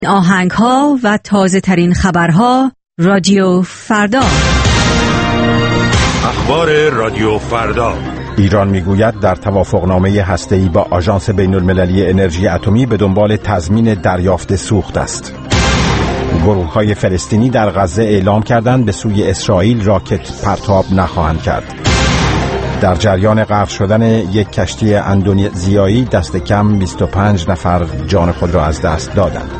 آهنگ‌ها و تازه‌ترین خبرها رادیو فردا. اخبار رادیو فردا. ایران میگوید در توافقنامه هسته‌ای با آژانس بین‌المللی انرژی اتمی به دنبال تضمین دریافت سوخت است. گروه‌های فلسطینی در غزه اعلام کردند به سوی اسرائیل راکت پرتاب نخواهند کرد. در جریان غرق شدن یک کشتی اندونزیایی دست کم 25 نفر جان خود را از دست دادند.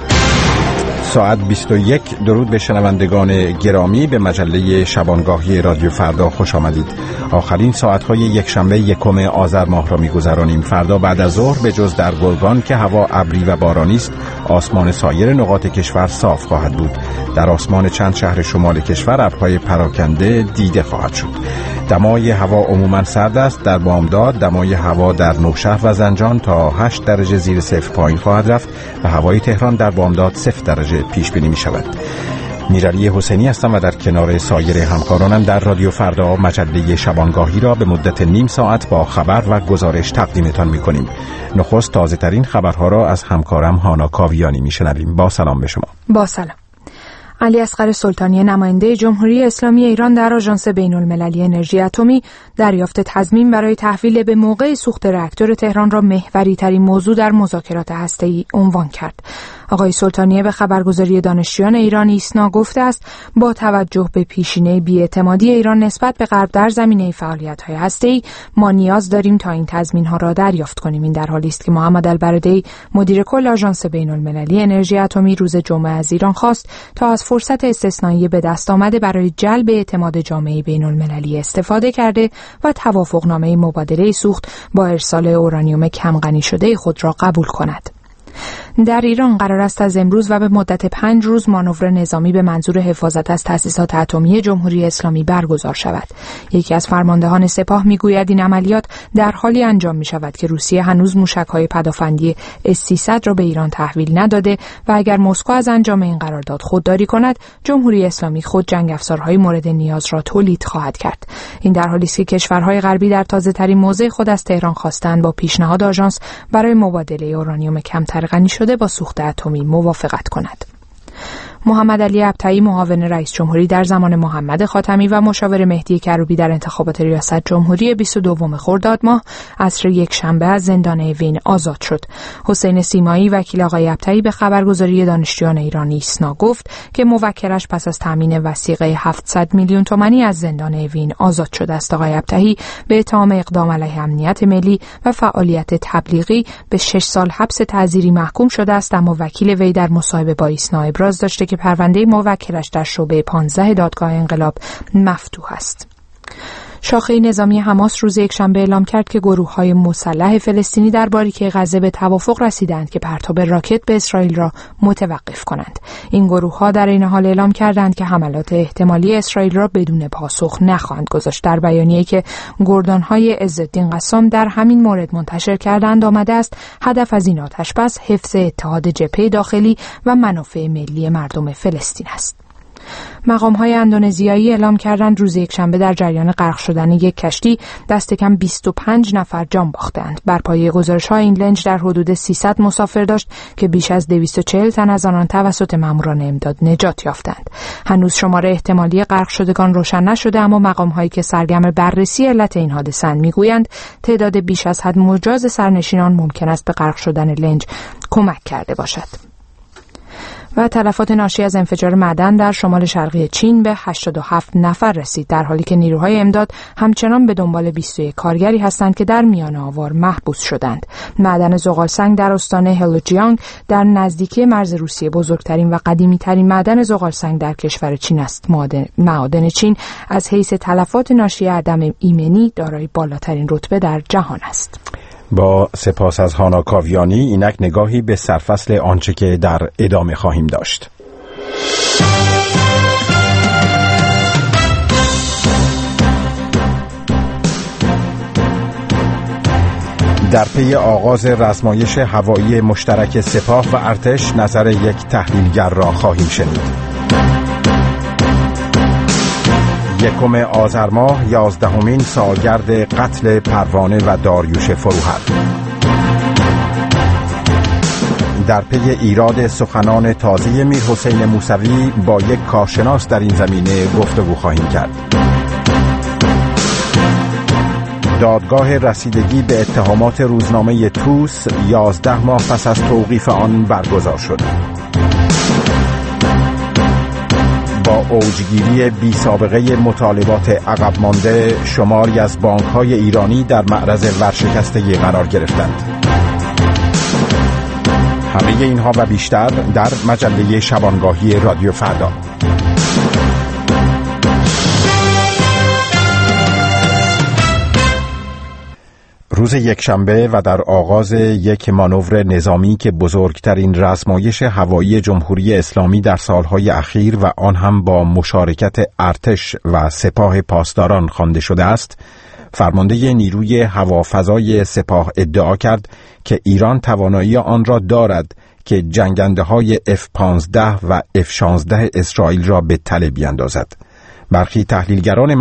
ساعت 21. درود به شنوندگان گرامی، به مجله شبانگاهی رادیو فردا خوش آمدید. آخرین ساعت‌های یکشنبه 1 آذر ماه را می‌گذرانیم. فردا بعد از ظهر به جز در گرگان که هوا ابری و بارانی است، آسمان سایر نقاط کشور صاف خواهد بود. در آسمان چند شهر شمال کشور ابرهای پراکنده دیده خواهد شد. دمای هوا عموماً سرد است. در بامداد دمای هوا در نوشهر و زنجان تا 8 درجه زیر صفر پایین خواهد رفت و هوای تهران در بامداد 0 درجه پیش بینی می شود. میرعلی حسینی هستم و در کنار سایر همکارانم در رادیو فردا مجله شبانگاهی را به مدت نیم ساعت با خبر و گزارش تقدیمتان می کنیم. نخست تازه ترین خبرها را از همکارم هانا کاویانی می شنویم. با سلام به شما. با سلام. علی اصغر سلطانی، نماینده جمهوری اسلامی ایران در آژانس بین‌المللی انرژی اتمی، دریافت تضمین برای تحویل به موقع سوخت راکتور تهران را محوری ترین موضوع در مذاکرات هسته‌ای عنوان کرد. آقای سلطانی به خبرگزاری دانشجویان ایران ایسنا گفته است با توجه به پیشینه بی‌اعتمادی ایران نسبت به غرب در زمینه فعالیت‌های هسته‌ای، ما نیاز داریم تا این تضمین‌ها را دریافت کنیم. این در حالی است که محمد البرادعی، مدیر کل آژانس بین‌المللی انرژی اتمی، روز جمعه از ایران خواست تا از فرصت استثنایی به دست آمده برای جلب اعتماد جامعه بین‌المللی استفاده کرده و توافقنامه مبادله سوخت با ارسال اورانیوم کم غنی شده خود را قبول کند. در ایران قرار است از امروز و به مدت 5 روز مانور نظامی به منظور حفاظت از تأسیسات اتمی جمهوری اسلامی برگزار شود. یکی از فرماندهان سپاه میگوید این عملیات در حالی انجام می شود که روسیه هنوز موشک‌های پدافندی S-300 را به ایران تحویل نداده و اگر مسکو از انجام این قرارداد خودداری کند، جمهوری اسلامی خود جنگ افزارهای مورد نیاز را تولید خواهد کرد. این در حالی است که کشورهای غربی در تازه‌ترین موضع خود از تهران خواستند با پیشنهاد آژانس برای مبادله اورانیوم کمتر غنی شده با سوخت اتمی موافقت کند. محمد علی ابطحی، معاون رئیس جمهوری در زمان محمد خاتمی و مشاور مهدی کروبی در انتخابات ریاست جمهوری 22 خرداد ماه عصر یکشنبه از زندان اوین آزاد شد. حسین سیمایی، وکیل آقای ابطحی، به خبرگزاری دانشجویان ایران ایسنا گفت که موکلش پس از تامین وثیقه 700 میلیون تومانی از زندان اوین آزاد شده است. آقای ابطحی به اتهام اقدام علیه امنیت ملی و فعالیت تبلیغی به 6 سال حبس تعزیری محکوم شده است، اما وکیل وی در مصاحبه با ایسنا ابراز داشته که پرونده موکلش در شعبه 15 دادگاه انقلاب مفتوح است. شاخه نظامی حماس روز یکشنبه اعلام کرد که گروه‌های مسلح فلسطینی در باریکه غزه به توافق رسیدند که پرتاب راکت به اسرائیل را متوقف کنند. این گروه‌ها در این حال اعلام کردند که حملات احتمالی اسرائیل را بدون پاسخ نخواهند گذاشت. در بیانیه‌ای که گردان‌های عزالدین قسام در همین مورد منتشر کردند آمده است هدف از این آتش‌بس حفظ اتحاد جبهه داخلی و منافع ملی مردم فلسطین است. مقام‌های اندونزیایی اعلام کردند روز یکشنبه در جریان غرق شدن یک کشتی دست کم 25 نفر جان باختند. بر پایه گزارش‌ها این لنج در حدود 300 مسافر داشت که بیش از 240 تن از آنان توسط ماموران امداد نجات یافتند. هنوز شمار احتمالی غرق شدگان روشن نشده، اما مقام‌هایی که سرگرم بررسی علت این حادثه میگویند تعداد بیش از حد مجاز سرنشینان ممکن است به غرق شدن لنج کمک کرده باشد. و تلفات ناشی از انفجار معدن در شمال شرقی چین به 87 نفر رسید، در حالی که نیروهای امداد همچنان به دنبال 21 کارگری هستند که در میان آوار محبوس شدند. معدن زغالسنگ در استان هلوجیانگ در نزدیکی مرز روسیه بزرگترین و قدیمی‌ترین معدن زغالسنگ در کشور چین است. معادن چین از حیث تلفات ناشی عدم ایمنی دارای بالاترین رتبه در جهان است. با سپاس از هانا کاویانی، اینک نگاهی به سرفصل آنچه که در ادامه خواهیم داشت. در پی آغاز رزمایش هوایی مشترک سپاه و ارتش، نظر یک تحلیلگر را خواهیم شنید. 1 آذر ماه 11مین سالگرد قتل پروانه و داریوش فروهر. در پی ایراد سخنان تازه میرحسین موسوی با یک کارشناس در این زمینه گفتگو خواهیم کرد. دادگاه رسیدگی به اتهامات روزنامه توس 11 ماه پس از توقیف آن برگزار شد. با اوجگیری بی سابقه مطالبات عقب مانده، شماری از بانک‌های ایرانی در معرض ورشکستگی قرار گرفتند. همه اینها و بیشتر در مجله شبانگاهی رادیو فردا. روز یکشنبه و در آغاز یک مانور نظامی که بزرگترین رزمایش هوایی جمهوری اسلامی در سالهای اخیر و آن هم با مشارکت ارتش و سپاه پاسداران خوانده شده است، فرمانده نیروی هوافضای سپاه ادعا کرد که ایران توانایی آن را دارد که جنگنده‌های F-15 و F-16 اسرائیل را به تله بیاندازد. برخی تحلیلگران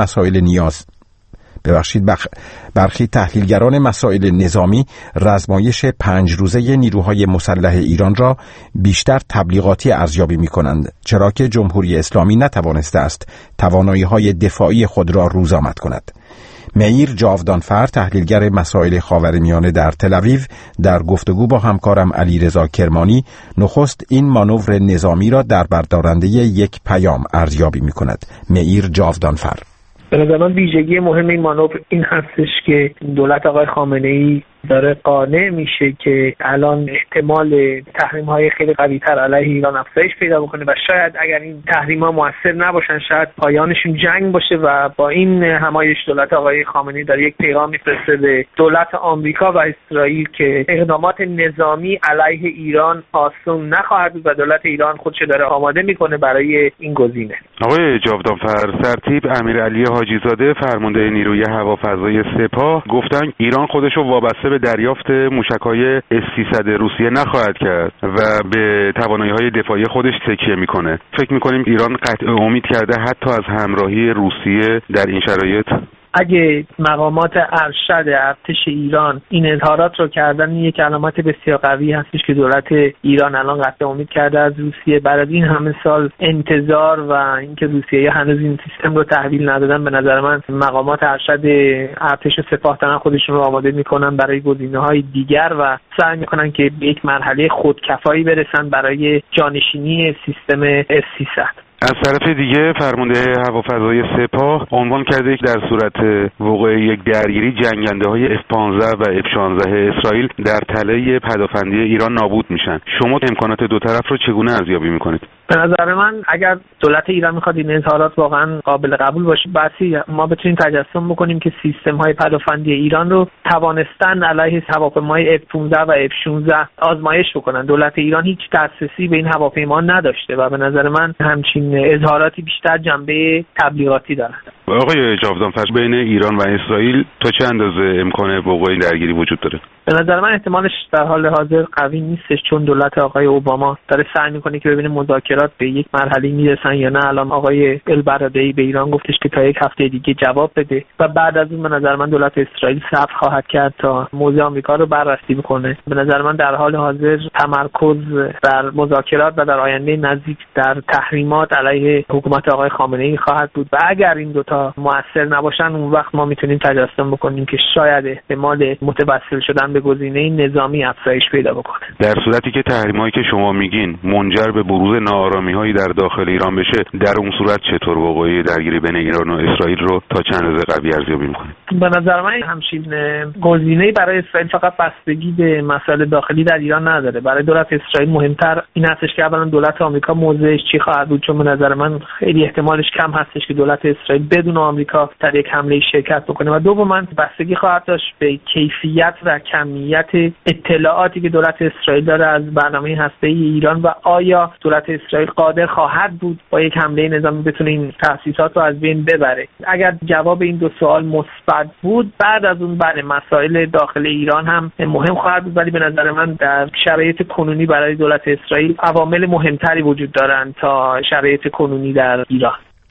مسائل نظامی رزمایش 5 روزه نیروهای مسلح ایران را بیشتر تبلیغاتی ارزیابی می‌کنند، چرا که جمهوری اسلامی نتوانسته است توانایی‌های دفاعی خود را روزآمد کند. معیر جاودانفر، تحلیلگر مسائل خاورمیانه در تل‌آویو، در گفتگو با همکارم علیرضا کرمانی نخست این مانور نظامی را در بردارنده یک پیام ارزیابی می‌کند. معیر جاودانفر: به نظر من ویژگی مهم این مانور این هستش که دولت آقای خامنه‌ای داره قانع میشه که الان احتمال تحریم‌های خیلی قوی‌تر علیه ایران افزایش پیدا بکنه و شاید اگر این تحریم‌ها مؤثر نباشن شاید پایانشون جنگ باشه و با این همایش دولت آقای خامنه‌ای داره یک پیغام میفرسته به دولت آمریکا و اسرائیل که اقدامات نظامی علیه ایران آسون نخواهد بود و دولت ایران خودش داره آماده میکنه برای این گزینه. آقای جاودانفر، سرتیپ امیرعلی حاجی‌زاده، فرمانده نیروی هوافضای سپاه، گفتن ایران خودش رو وابسته به دریافت موشک‌های S-300 روسیه نخواهد کرد و به توانایی‌های دفاعی خودش تکیه میکنه. فکر میکنیم ایران قطع امید کرده حتی از همراهی روسیه در این شرایط؟ اگه مقامات ارشد ارتش ایران این اظهارات رو کردن، یک علامت بسیار قوی هستش که دولت ایران الان قطع امید کرده از روسیه. بعد از این همه سال انتظار و اینکه روسیه هنوز این سیستم رو تحویل ندادن، به نظر من مقامات ارشد ارتش و سپاه دارن خودشون رو آماده میکنن برای گزینه‌های دیگر و سعی میکنن که به یک مرحله خودکفایی برسن برای جانشینی سیستم S-300. از طرف دیگه فرمانده هوافضای سپاه عنوان کرده که در صورت وقوع یک درگیری جنگنده‌های F-15 و F-16 اسرائیل در تله پدافندی ایران نابود میشن. شما امکانات دو طرف رو چگونه ارزیابی میکنید؟ به نظر من اگر دولت ایران میخواد این اظهارات واقعا قابل قبول باشه، بسی ما بتونیم تجسم بکنیم که سیستم‌های پدافندی ایران رو توانستن علیه هواپیماهای F-15 و F-16 آزمایش بکنن. دولت ایران هیچ دسترسی به این هواپیما نداشته و به نظر من همچین اظهاراتی بیشتر جنبه تبلیغاتی دارند. آقای جاودانفر، بین ایران و اسرائیل تا چه اندازه امکان وقوع درگیری وجود داره؟ به نظر من احتمالش در حال حاضر قوی نیستش، چون دولت آقای اوباما داره سعی میکنه که ببینه مذاکرات به یک مرحله میرسن یا نه. الان آقای البرادعی به ایران گفتش که تا یک هفته دیگه جواب بده و بعد از اون به نظر من دولت اسرائیل صبر خواهد کرد تا موضوع آمریکا رو بررسی بکنه. به نظر من در حال حاضر تمرکز در مذاکرات و در آینده نزدیک در تحریمات علیه حکومت آقای خامنه‌ای خواهد بود و اگر این دوتا مؤثر نباشن اون وقت ما میتونیم تجسم بکنیم که شاید احتمال متوسل شدن به گزینه نظامی افزایش پیدا بکنه. در صورتی که تحریمایی که شما میگین منجر به بروز ناآرامی‌هایی در داخل ایران بشه، در اون صورت چطور وقوع درگیری بین ایران و اسرائیل رو تا چند روز قوی ارزیابی می‌کنید؟ به نظر من همچین گزینه‌ای برای اسرائیل فقط بستگی به مسائل داخلی در ایران نداره. برای دولت اسرائیل مهمتر این هستش که اولا دولت آمریکا موضعش چی خواهد بود، چون به نظر من خیلی احتمالش کم هستش که دولت اسرائیل بدون آمریکا در یک حمله شرکت بکنه و دوما بستگی خواهد داشت به کیفیت و کمیت اطلاعاتی که دولت اسرائیل داره از برنامه هسته‌ای ایران و آیا دولت اسرائیل قادر خواهد بود با یک حمله نظامی بتونه این تأسیسات رو از بین ببره. اگر جواب این دو سوال مثبت بود، بعد از اون بله مسائل داخل ایران هم مهم خواهد بود، ولی به نظر من در شرایط کنونی برای دولت اسرائیل عوامل مهمتری وجود دارن تا شرایط کنونی در ایران.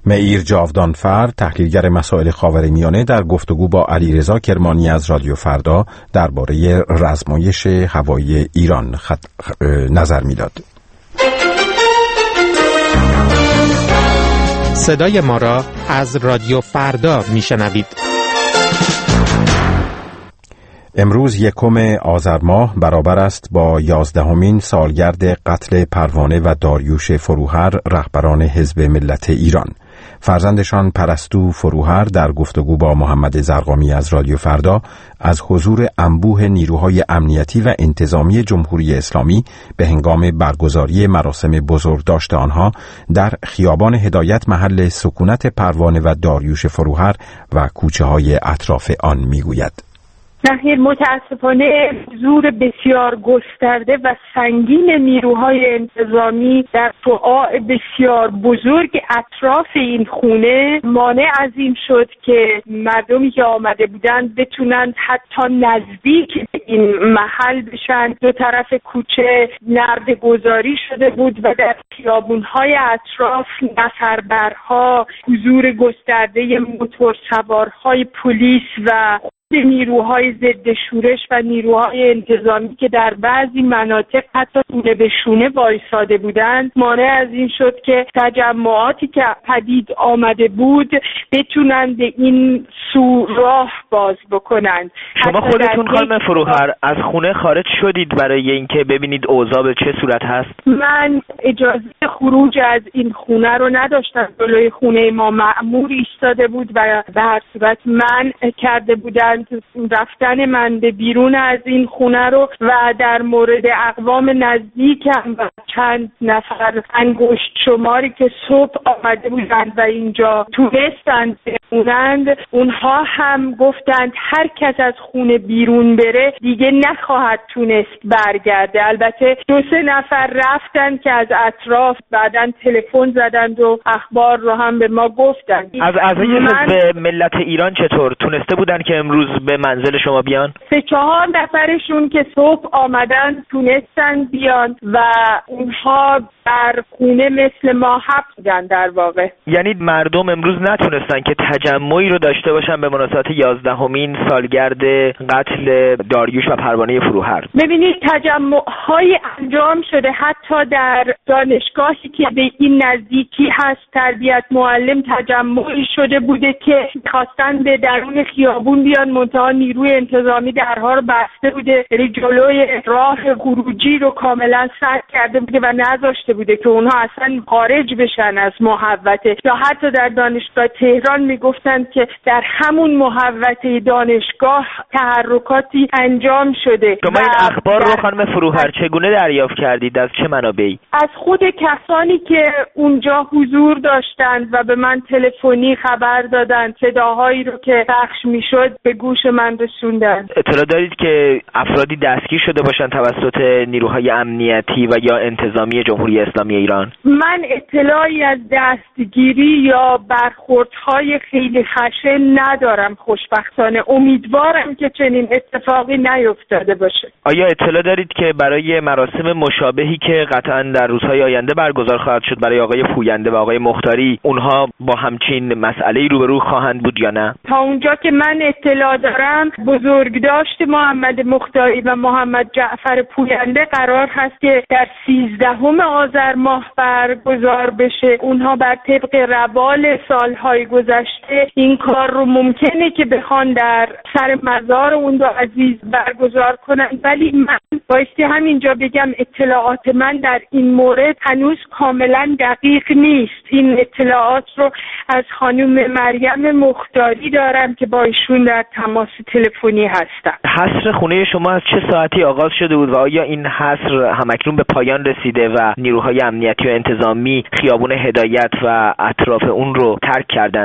معیر جاودانفر، تحلیلگر مسائل خاورمیانه، در گفتگو با علیرضا کرمانی از رادیو فردا درباره رزمایش هوایی ایران نظر میداد. صدای ما را از رادیو فردا میشنوید. امروز 1 آذر ماه برابر است با 11مین سالگرد قتل پروانه و داریوش فروهر، رهبران حزب ملت ایران. فرزندشان پرستو فروهر در گفتگو با محمد زرقامی از رادیو فردا از حضور انبوه نیروهای امنیتی و انتظامی جمهوری اسلامی به هنگام برگزاری مراسم بزرگداشت آنها در خیابان هدایت محل سکونت پروانه و داریوش فروهر و کوچه های اطراف آن میگوید. نخیر، متاسفانه حضور بسیار گسترده و سنگین نیروهای انتظامی در شعاع بسیار بزرگ اطراف این خونه مانع از این شد که مردمی که آمده بودند بتونند حتی نزدیک به این محل بشن. دو طرف کوچه نرده‌گذاری شده بود و در خیابون‌های اطراف نفربرها، حضور گسترده موتورسوارهای پلیس و نیروهای ضد شورش و نیروهای انتظامی که در بعضی مناطق حتی شونه به شونه وایساده بودند مانع از این شد که تجمعاتی که پدید آمده بود بتونند به این سو راه باز بکنند. شما خودتون خانم فروهر از خونه خارج شدید برای اینکه ببینید اوضاع به چه صورت هست؟ من اجازه خروج از این خونه رو نداشتم. جلوی خونه ما مأمور ایستاده بود و به هر صورت منع کرده بودند رفتن من به بیرون از این خونه رو و در مورد اقوام نزدیکم و چند نفر انگشت شماری که صبح آمده بودند و اینجا تونستند بمونند، اونها هم گفتند هر کس از خونه بیرون بره دیگه نخواهد تونست برگرده. البته 2-3 نفر رفتند که از اطراف بعداً تلفن زدند و اخبار رو هم به ما گفتند. از اعضای حزب ملت ایران چطور تونسته بودن که امروز به منزل شما بیان؟ 3-4 نفرشون که صبح آمدن تونستن بیان و اونها در خونه مثل ما حبس بودن در واقع. یعنی مردم امروز نتونستن که تجمعی رو داشته باشن به مناسبت 11مین سالگرد قتل داریوش و پروانه فروهر؟ ببینید تجمع‌های انجام شده، حتی در دانشگاهی که به این نزدیکی هست تربیت معلم تجمعی شده بوده که خواستن به درون خیابون بیان، منتها نیروی انتظامی درها رو بسته بوده، جلوی راه خروجی رو کاملا سد کرده بوده و نذاشته بوده که اونها اصلا خارج بشن از محوطه. یا حتی در دانشگاه تهران میگفتند که در همون محوطه دانشگاه تحرکاتی انجام شده. شما این اخبار رو خانم فروهر چگونه دریافت کردید؟ از چه منابعی؟ از خود کسانی که اونجا حضور داشتند و به من تلفنی خبر دادند، صداهایی رو که پخش میشد به گوش من رسوندن. اطلاع دارید که افرادی دستگیر شده باشن توسط نیروهای امنیتی و یا انتظامی جمهوری اسلامی ایران؟ من اطلاعی از دستگیری یا برخوردهای خیلی خشن ندارم خوشبختانه. امیدوارم که چنین اتفاقی نیفتاده باشه. آیا اطلاع دارید که برای مراسم مشابهی که قطعاً در روزهای آینده برگزار خواهد شد برای آقای پوینده و آقای مختاری، اونها با همچین مسئله‌ای روبرو خواهند بود یا نه؟ تا اونجا که من اطلاع دارم بزرگداشت محمد مختاری و محمد جعفر پوینده قرار هست که در 13 آذر ماه برگزار بشه. اونها بر طبق روال سالهای گذشته این کار رو ممکنه که بخوان در سر مزار اون دو عزیز برگزار کنن، ولی من بایستی همینجا بگم اطلاعات من در این مورد هنوز کاملا دقیق نیست. این اطلاعات رو از خانم مریم مختاری دارم که با ایشون در تماس تلفنی هستم. حصر خونه شما از چه ساعتی آغاز شده بود و آیا این حصر همکنون به پایان رسیده و نیروهای امنیتی و انتظامی خیابون هدایت و اطراف اون رو ترک کردن؟ باید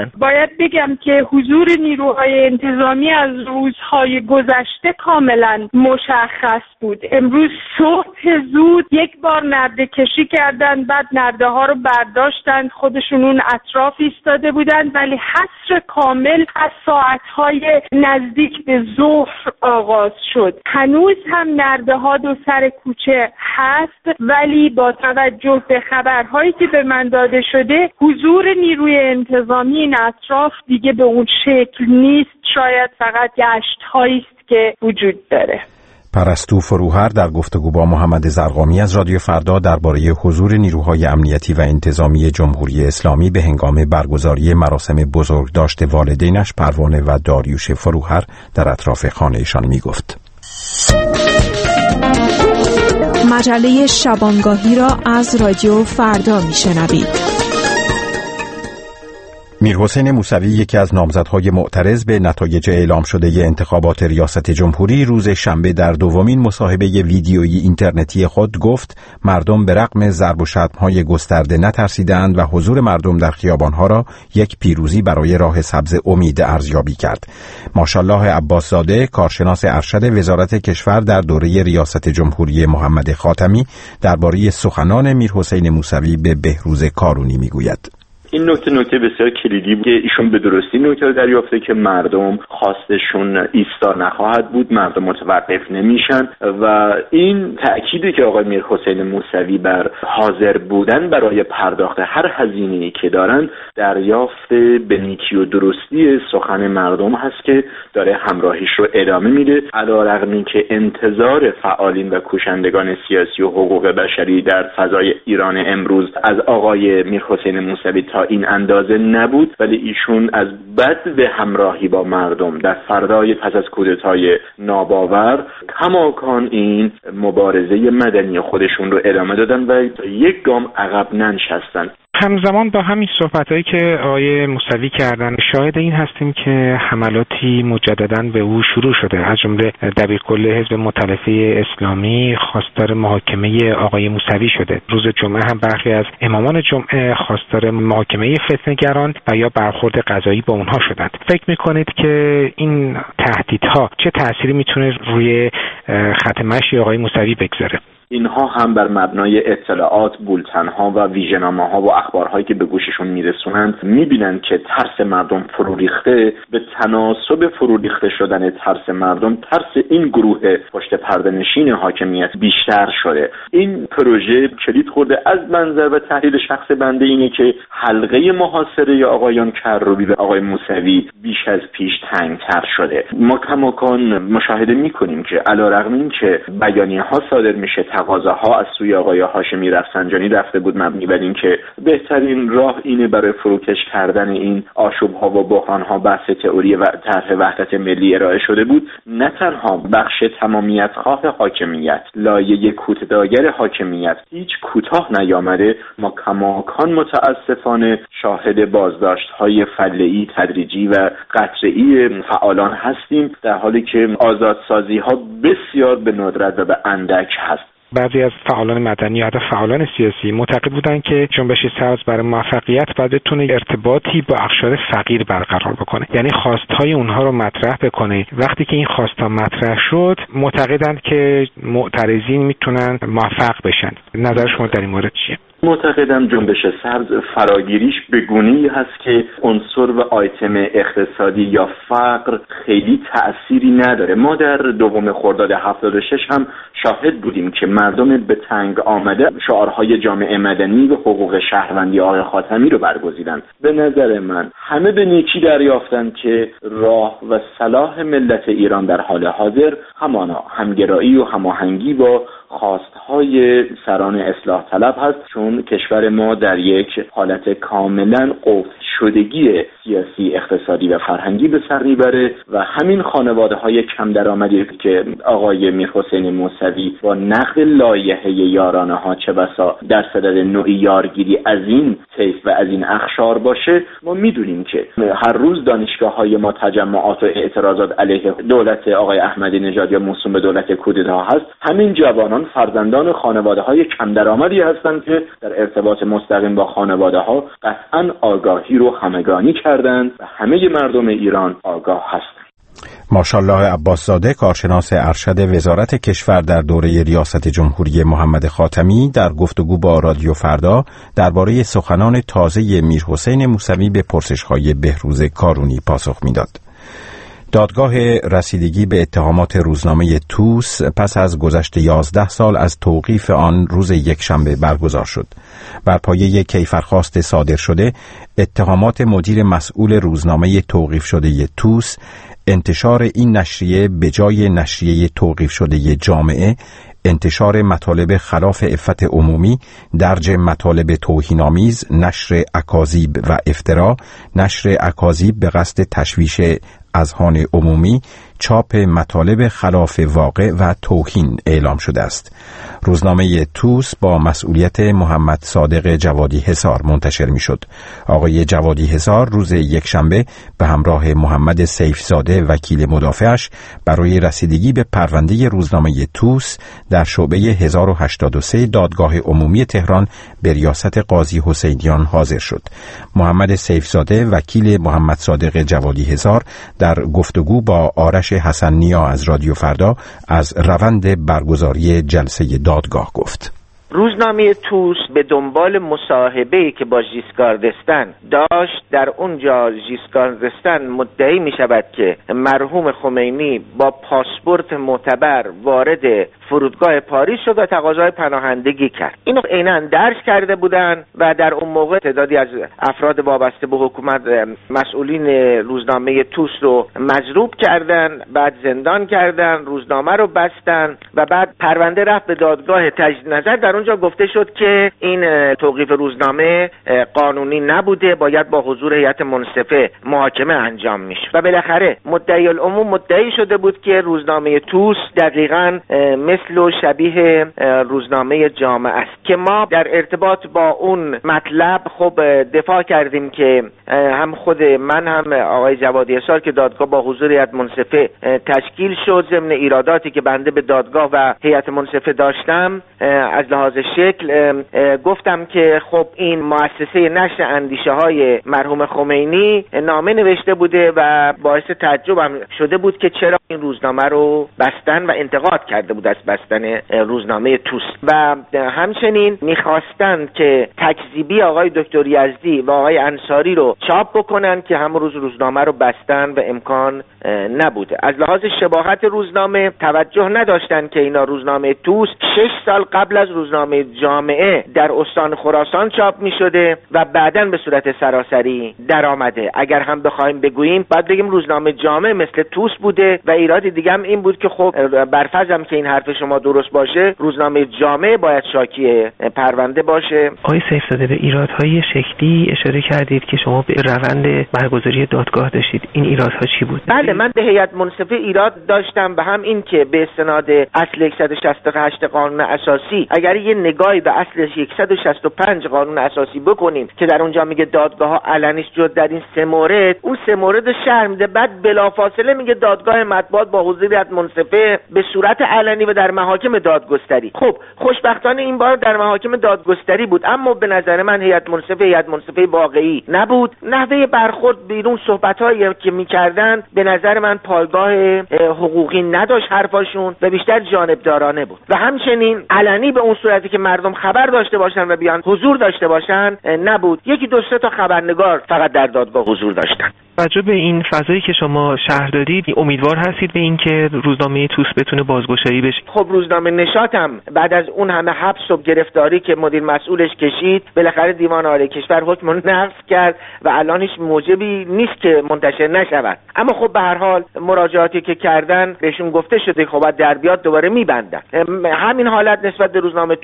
باید بگم که حضور نیروهای انتظامی از روزهای گذشته کاملا مشخص بود. امروز صبح زود یک بار نرده کشی کردن، بعد نرده ها رو برداشتن، خودشون اون اطراف ایستاده بودن، ولی حصر کامل از ساعتهای نزدیک به ظهر آغاز شد. هنوز هم نرده ها دو سر کوچه هست، ولی با توجه به خبرهایی که به من داده شده حضور نیروی انتظامی این اطراف دیگه به اون شکل نیست، شاید فقط گشت‌هایی است که وجود داره. پرستو فروهر در گفتگو با محمد زرقامی از رادیو فردا درباره حضور نیروهای امنیتی و انتظامی جمهوری اسلامی به هنگام برگزاری مراسم بزرگداشت والدینش پروانه و داریوش فروهر در اطراف خانه‌شان میگفت. مجله شبانگاهی را از رادیو فردا میشنوید. میرحسین موسوی، یکی از نامزدهای معترض به نتایج اعلام شده انتخابات ریاست جمهوری، روز شنبه در دومین مصاحبه ویدیویی اینترنتی خود گفت مردم به رغم ضرب و شتم‌های گسترده نترسیدند و حضور مردم در خیابان‌ها را یک پیروزی برای راه سبز امید ارزیابی کرد. ماشاءالله عباسزاده، کارشناس ارشد وزارت کشور در دوره ریاست جمهوری محمد خاتمی، درباره سخنان میرحسین موسوی به بهروز کارونی میگوید. این نکته بسیار کلیدی بود که ایشون به درستی نکته رو دریافته که مردم خواستشون ایستا نخواهد بود، مردم متوقف نمیشن و این تأکیدی که آقای میرحسین موسوی بر حاضر بودن برای پرداخت هر هزینه‌ای که دارن دریافت به نیکی و درستی سخن مردم هست که داره همراهیش رو ادامه میده، علیرغم اینکه انتظار فعالین و کوشندگان سیاسی و حقوق بشری در فضای ایران امروز از آقای میرحسین موسوی تا این اندازه نبود، ولی ایشون از بد به همراهی با مردم در فردای پس از کودتای ناباور کماکان این مبارزه مدنی خودشون رو ادامه دادن و یک گام عقب ننشستن. همزمان با همین صحبتایی که آقای موسوی کردن شاهد این هستیم که حملاتی مجدداً به او شروع شده. از جمله دبیرکل حزب مؤتلفه اسلامی خواستار محاکمه آقای موسوی شده. روز جمعه هم برخی از امامان جمعه خواستار محاکمه فتنه‌گران و یا برخورد قضایی با اونها شدند. فکر میکنید که این تهدیدها چه تأثیری میتونه روی خط مشی آقای موسوی بگذاره؟ اینها هم بر مبنای اطلاعات، بولتن‌ها و ویژه‌نامه‌ها و اخبارهایی که به گوششون میرسونند میبینن که ترس مردم فرو ریخته. به تناسب فرو ریخته شدن ترس مردم، ترس این گروه پشت پرده نشین حاکمیت بیشتر شده. این پروژه کلید خورده. از منظر و تحلیل شخص بنده اینه که حلقه محاصره آقایان کروبی و آقای موسوی بیش از پیش تنگتر شده. ما کماکان مشاهده میکنیم که علیرغم اینکه بیانیه‌ها صادر میشه، تقاضاها از سوی آقای هاشمی رفسنجانی رفته بود مبنی بر این که بهترین راه اینه برای فروکش کردن این آشوب‌ها و بحران‌ها بحث تئوری و طرح وحدت ملی ارائه شده بود، نه تنها بخش تمامیت خواه حاکمیت، لایه کوتاه‌گر حاکمیت هیچ کوتاه نیامده. ما کماکان متاسفانه شاهد بازداشت‌های فله‌ای، تدریجی و قطعی فعالان هستیم، در حالی که آزادسازی‌ها بسیار به ندرت و به اندک هست. بعضی از فعالان مدنی یا حتی فعالان سیاسی معتقد بودند که جنبش سبز برای موفقیت باید بتونه ارتباطی با اقشار فقیر برقرار بکنه، یعنی خواستهای اونها رو مطرح بکنه. وقتی که این خواستها مطرح شد، معتقدند که معترضین میتونن موفق بشن. نظر شما در این مورد چیه؟ معتقدم جنبش سبز فراگیریش به گونه‌ای هست که عنصر و آیتم اقتصادی یا فقر خیلی تأثیری نداره. ما در دوم خرداد 76 هم شاهد بودیم که مردم به تنگ آمده شعارهای جامعه مدنی و حقوق شهروندی آقای خاتمی رو برگزیدند. به نظر من همه به نیکی دریافتند که راه و صلاح ملت ایران در حال حاضر همانا همگرایی و هماهنگی با خواستهای سران اصلاح طلب هست، چون کشور ما در یک حالت کاملا قفل شدگی سیاسی، اقتصادی و فرهنگی به سر میبره و همین خانواده‌های کم درآمدی که آقای میرحسین موسوی با نقل لایحه یارانه ها چه بسا در صدد نوعی یارگیری از این طیف و از این اقشار باشه، ما میدونیم که هر روز دانشگاه‌های ما تجمعات و اعتراضات علیه دولت آقای احمدی نژاد یا موسوم به دولت کودتا هست. همین جوانان آنان فرزندان خانواده‌های کم درآمدی هستند که در ارتباط مستقیم با خانواده‌ها قطعاً آگاهی رو همگانی کردند و همه مردم ایران آگاه هستند. ماشاءالله عباسزاده، کارشناس ارشد وزارت کشور در دوره ریاست جمهوری محمد خاتمی، در گفتگو با رادیو فردا درباره سخنان تازه میرحسین موسوی به پرسش‌های بهروز کارونی پاسخ می‌داد. دادگاه رسیدگی به اتهامات روزنامه توس پس از گذشت 11 سال از توقیف آن روز یکشنبه برگزار شد. بر پایه کیفرخواست صادر شده، اتهامات مدیر مسئول روزنامه توقیف شده توس، انتشار این نشریه به جای نشریه توقیف شده جامعه، انتشار مطالب خلاف عفت عمومی، درج مطالب توهین‌آمیز، نشر اکاذیب و افترا، نشر اکاذیب به قصد تشویش اذهان عمومی، چاپ مطالب خلاف واقع و توهین اعلام شده است. روزنامه توس با مسئولیت محمد صادق جوادی حصار منتشر می شد. آقای جوادی حصار روز یکشنبه به همراه محمد سیفزاده وکیل مدافعش برای رسیدگی به پرونده روزنامه توس در شعبه 1083 دادگاه عمومی تهران به ریاست قاضی حسینیان حاضر شد. محمد سیفزاده وکیل محمد صادق جوادی حصار در گفتگو با آرش حسن نیا از رادیو فردا از روند برگزاری جلسه دادگاه گفت. روزنامه توس به دنبال مصاحبه‌ای که با ژیسکار دستن داشت، در اونجا ژیسکار دستن مدعی می شود که مرحوم خمینی با پاسپورت معتبر وارد فرودگاه پاریس شد و تقاضای پناهندگی کرد. اینو عیناً درج کرده بودن و در اون موقع تعدادی از افراد وابسته به حکومت مسئولین روزنامه توس رو مضروب کردن، بعد زندان کردن، روزنامه رو بستن و بعد پرونده رفت به دادگاه تجدید نظر. در اونجا گفته شد که این توقیف روزنامه قانونی نبوده، باید با حضور هیئت منصفه محاکمه انجام میشه و بالاخره مدعی العموم مدعی شده بود که روزنامه توس دقیقاً مثل و شبیه روزنامه جامعه است که ما در ارتباط با اون مطلب خب دفاع کردیم که هم خود من هم آقای جوادی حصار که دادگاه با حضور هیئت منصفه تشکیل شد، ضمن ایراداتی که بنده به دادگاه و هیئت منصفه داشتم از لحاظ شکل گفتم که خب این مؤسسه نشر اندیشه های مرحوم خمینی نامه نوشته بوده و باعث تعجبم شده بود که چرا این روزنامه رو بستن و انتقاد کرده بود از بستن روزنامه توس و همچنین میخواستند که تکذیبی آقای دکتر یزدی و آقای انصاری رو چاپ بکنن که همون روز روزنامه رو بستن و امکان نبوده. از لحاظ شباهت روزنامه توجه نداشتن که اینا روزنامه توس 6 سال قبل از روزنامه جامعه در استان خراسان چاپ می شده و بعداً به صورت سراسری در آمده. اگر هم بخوایم بگوییم باید بگیم روزنامه جامعه مثل توس بوده و ایراد دیگه هم این بود که خب برفرضم که این حرف شما درست باشه، روزنامه جامعه باید شاکی پرونده باشه. آقای سیفزاده، به ایرادهای شکلی اشاره کردید که شما به روند برگزاری دادگاه داشتید. این ایرادها چی بود؟ بله، من به هیئت منصفه ایراد داشتم به هم این که به استناد اصل 168 قانون اساسی اگر یه نگاهی به اصل 165 قانون اساسی بکنیم که در اونجا میگه دادگاه ها علنی است جز در این 3 مورد، اون 3 مورد شرح میده، بعد بلافاصله میگه دادگاه مطبوعات با حضور هیئت منصفه به صورت علنی و در محاکم دادگستری. خب خوشبختانه این بار در محاکم دادگستری بود، اما به نظر من هیئت منصفه واقعی نبود. نحوه برخورد بیرون صحبتایی که میکردن به نظر من پایگاه حقوقی نداشت حرفاشون و بیشتر جانبدارانه بود و همچنین علنی به اون صورتی که مردم خبر داشته باشن و بیان حضور داشته باشن نبود. 1-2-3 تا خبرنگار فقط در دادگاه حضور داشتن. راجع به این فضایی که شما شرح دادید امیدوار هستید به این که روزنامه توس بتونه بازگشایی بشه؟ خب روزنامه نشاطم بعد از اون همه حبس و گرفتاری که مدیر مسئولش کشید بالاخره دیوان عالی کشور حکم نقض کرد و الان هیچ موجبی نیست که منتشر نشود. اما خب به هر حال مراجعاتی که کردن بهشون گفته شده خب بعد در بیاد دوباره میبندن. همین حالت نسبت به روزنامه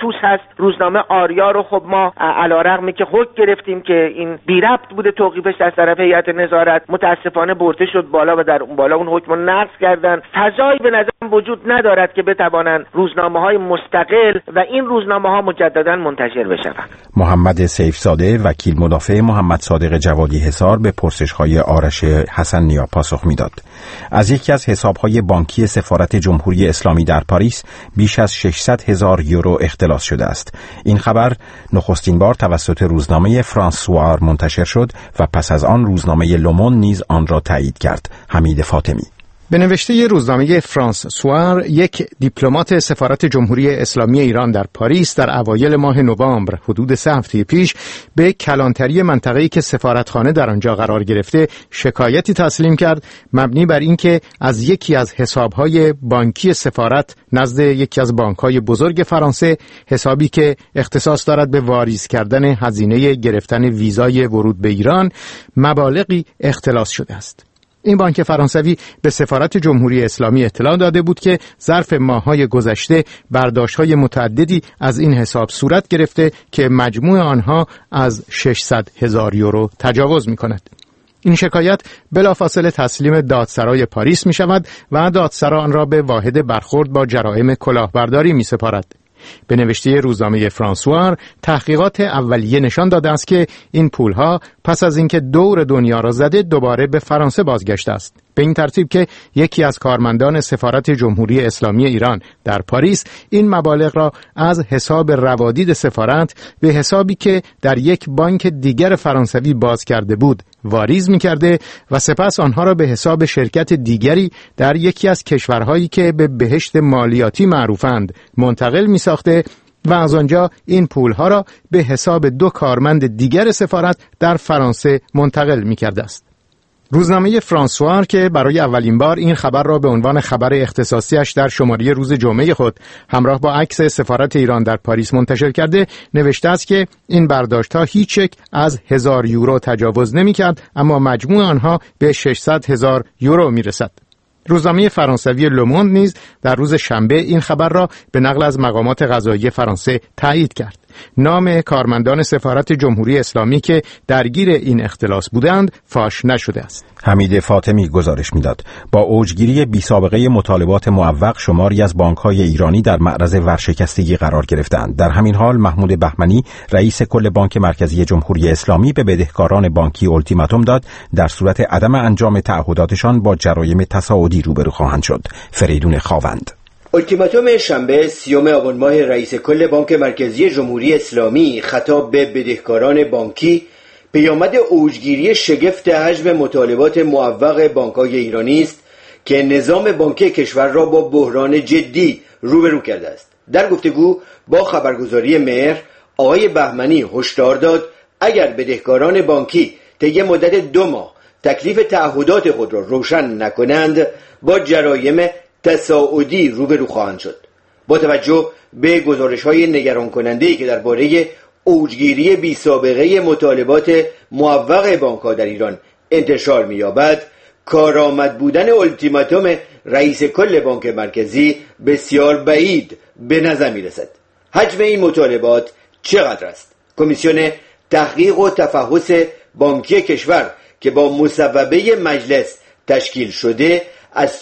توس هست. روزنامه آریا رو خب ما علیرغمی که حکم گرفتیم که این بی ربط بوده توقیفش از طرف هیئت نظارت، متاسفانه برده شد بالا و در اون بالا اون حکم رو نقض کردن. فضایی به نظرم وجود ندارد که بتوانند روزنامه‌های مستقل و این روزنامه‌ها مجددا منتشر بشوند. محمد سیفزاده وکیل مدافع محمد صادق جوادی حصار به پرسش‌های آرش حسن نیا پاسخ می‌داد. از یکی از حساب‌های بانکی سفارت جمهوری اسلامی در پاریس بیش از 600,000 یورو اختلاس شده است. این خبر نخستین بار توسط روزنامه فرانسوار منتشر شد و پس از آن روزنامه لوموند نیز آن را تایید کرد. حمید فاطمی. به نوشته روزنامه فرانس سوار، یک دیپلمات سفارت جمهوری اسلامی ایران در پاریس در اوایل ماه نوامبر حدود 3 هفته پیش به کلانتری منطقه‌ای که سفارتخانه در آنجا قرار گرفته شکایتی تسلیم کرد مبنی بر اینکه از یکی از حساب‌های بانکی سفارت نزد یکی از بانک‌های بزرگ فرانسه، حسابی که اختصاص دارد به واریز کردن هزینه گرفتن ویزای ورود به ایران، مبالغی اختلاس شده است. این بانک فرانسوی به سفارت جمهوری اسلامی اطلاع داده بود که ظرف ماه‌های گذشته برداشت‌های متعددی از این حساب صورت گرفته که مجموع آنها از 600,000 یورو تجاوز می‌کند. این شکایت بلافاصله تسلیم دادسرای پاریس می‌شود و دادسرا آن را به واحد برخورد با جرائم کلاهبرداری می‌سپارد. به نوشته روزنامه فرانسوار، تحقیقات اولیه نشان داده است که این پولها پس از اینکه دور دنیا را زده دوباره به فرانسه بازگشته است. به این ترتیب که یکی از کارمندان سفارت جمهوری اسلامی ایران در پاریس این مبالغ را از حساب روادید سفارت به حسابی که در یک بانک دیگر فرانسوی باز کرده بود واریز می‌کرده و سپس آنها را به حساب شرکت دیگری در یکی از کشورهایی که به بهشت مالیاتی معروفند منتقل می‌ساخته و از آنجا این پولها را به حساب 2 کارمند دیگر سفارت در فرانسه منتقل می‌کرده است. روزنامه فرانسوار که برای اولین بار این خبر را به عنوان خبر اختصاصیش در شماره روز جمعه خود همراه با عکس سفارت ایران در پاریس منتشر کرده، نوشته است که این برداشت‌ها هیچ یک از 1000 یورو تجاوز نمی‌کرد، اما مجموع آنها به 600,000 یورو می‌رسد. روزنامه فرانسوی لوموند نیز در روز شنبه این خبر را به نقل از مقامات قضایی فرانسه تایید کرد. نام کارمندان سفارت جمهوری اسلامی که درگیر این اختلاس بودند فاش نشده است. حمید فاطمی گزارش میداد. با اوجگیری بی سابقه مطالبات معوق، شماری از بانک‌های ایرانی در معرض ورشکستگی قرار گرفتند. در همین حال محمود بهمنی، رئیس کل بانک مرکزی جمهوری اسلامی، به بدهکاران بانکی التیماتوم داد در صورت عدم انجام تعهداتشان با جرایم تصاعدی روبرو خواهند شد. فریدون خاوند. التیماتوم شنبه 30 آبان ماه رئیس کل بانک مرکزی جمهوری اسلامی خطاب به بدهکاران بانکی پیامد اوجگیری شگفت حجم مطالبات معوق بانک‌های ایرانی است که نظام بانکی کشور را با بحران جدی روبرو کرده است. در گفتگو با خبرگزاری مهر، آقای بهمنی هشدار داد اگر بدهکاران بانکی طی مدت 2 ماه تکلیف تعهدات خود را روشن نکنند با جرایم تصاعدی روبرو خواهند شد. با توجه به گزارش‌های نگران کننده‌ای که درباره اوجگیری بی سابقه مطالبات معوق بانک‌ها در ایران انتشار می‌یابد، کارآمد بودن التیماتوم رئیس کل بانک مرکزی بسیار بعید به نظر می‌رسد. حجم این مطالبات چقدر است؟ کمیسیون تحقیق و تفحص بانکی کشور که با مصوبه مجلس تشکیل شده از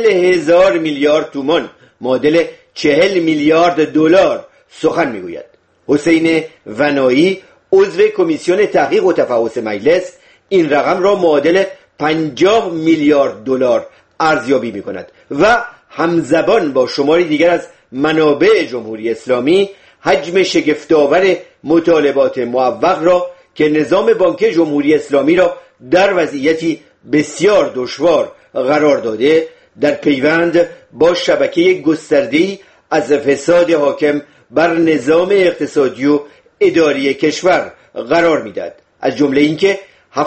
40,000 میلیارد تومان معادل 40 میلیارد دلار سخن میگوید. حسین ونایی، عضو کمیسیون تحقیق و تفحص مجلس، این رقم را معادل 50 میلیارد دلار ارزیابی میکند و همزبان با شماری دیگر از منابع جمهوری اسلامی حجم شگفت‌آور مطالبات معوق را که نظام بانکی جمهوری اسلامی را در وضعیتی بسیار دشوار قرار داده در پیوند با شبکه گسترده‌ای از فساد حاکم بر نظام اقتصادی و اداری کشور قرار میدهد. از جمله اینکه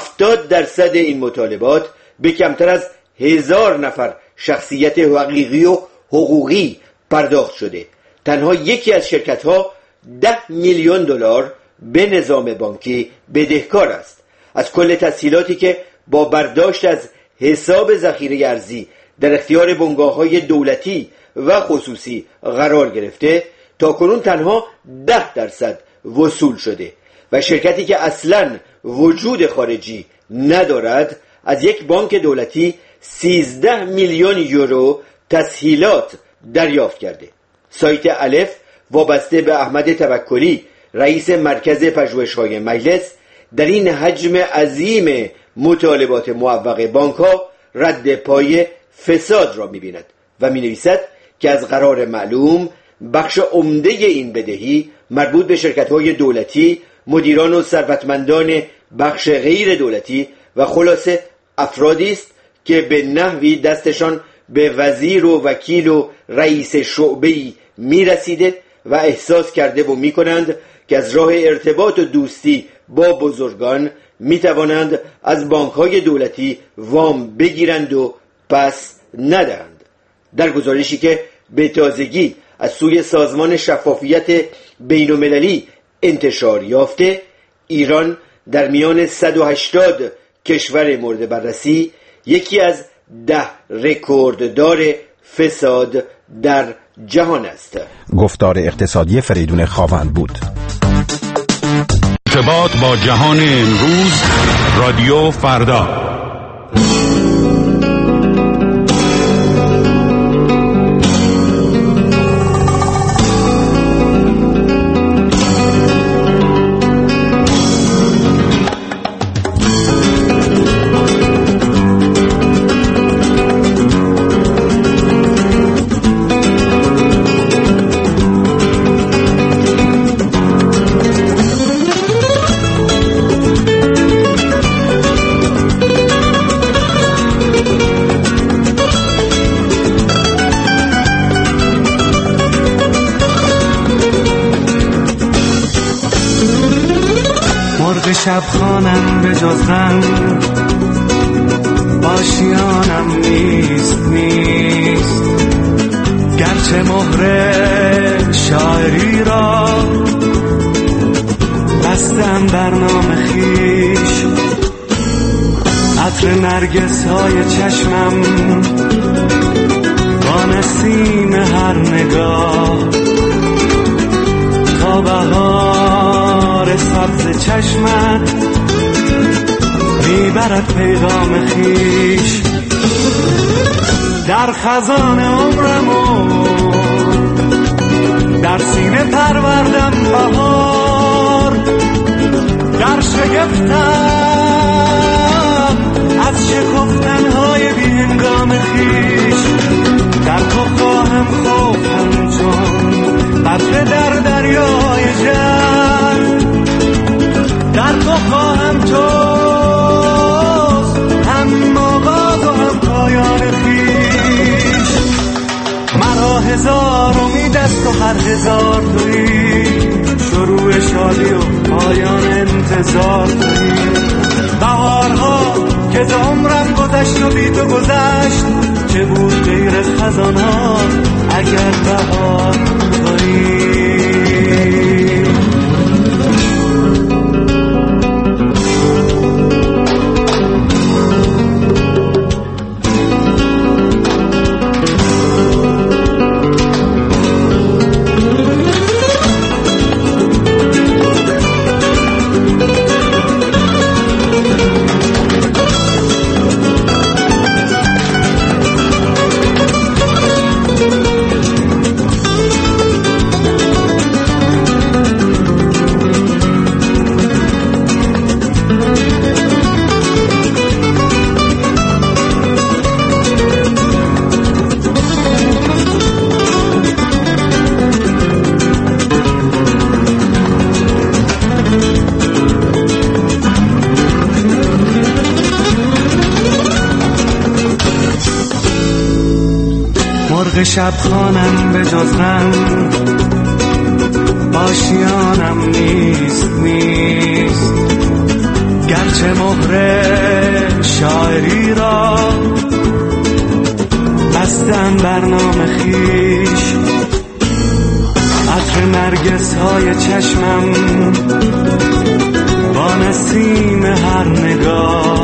70% این مطالبات به کمتر از 1000 نفر شخصیت حقیقی و حقوقی پرداخت شده. تنها یکی از شرکت‌ها 10 میلیون دلار به نظام بانکی بدهکار است. از کل تسهیلاتی که با برداشت از حساب ذخیره ارزی در اختیار بنگاه‌های دولتی و خصوصی قرار گرفته، تاکنون تنها 10% وصول شده و شرکتی که اصلاً وجود خارجی ندارد از یک بانک دولتی 13 میلیون یورو تسهیلات دریافت کرده. سایت الف وابسته به احمد توکلی رئیس مرکز پژوهش‌های مجلس در این حجم عظیم مطالبات معوق بانک‌ها رد پای فساد را می‌بیند و می‌نویسد که از قرار معلوم بخش عمده این بدهی مربوط به شرکت‌های دولتی، مدیران و ثروتمندان بخش غیر دولتی و خلاصه افرادی است که به نحوی دستشان به وزیر و وکیل و رئیس شعبه‌ای می‌رسیده و احساس کرده و می‌کنند که از راه ارتباط و دوستی با بزرگان می‌توانند از بانک‌های دولتی وام بگیرند و پس ندهند. در گزارشی که به تازگی از سوی سازمان شفافیت بین‌المللی انتشار یافته، ایران در میان 180 کشور مورد بررسی یکی از 10 رکورددار فساد در جهان است. گفتار اقتصادی فریدون خاوند بود. ارتباط با جهان امروز، رادیو فردا. شب خانم به جز غم آشیانم نیست گرچه مهر شاعری را بستم بر نام خویش، عطر نرگس های چشمم با نسیم هر نگاه تا بهار سبز چشمت میبرد پیغام خویش. در خزان عمرمو در سینه پروردم بهار، در شگفتم از شکفتنهای بی هنگام خویش. در تو خواهم خوفم چون قطره در دریای جنگ، در تو خواهم توست هم آغاز و هم پایان خویش. مرا هزار امید است و هر هزار تویی، شروع شادی و پایان انتظار تویی. بهارها که ز عمرم گذشت و بی تو گذشت، چه بود غیر از خزانها اگر بهار تویی. شب خانم به جز غم آشیانم نیست گرچه مهر شاعری را بستم بر نام خویش. عطر نرگس های چشمم با نسیم هر نگاه